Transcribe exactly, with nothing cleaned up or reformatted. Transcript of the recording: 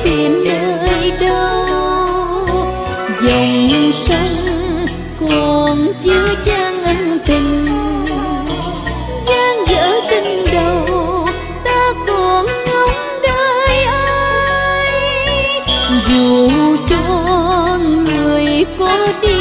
tìm nơi đâu. Dòng sông còn chưa chan ân tình, gian dở tình đầu ta còn ngóng đợi ai. Dù cho người có đi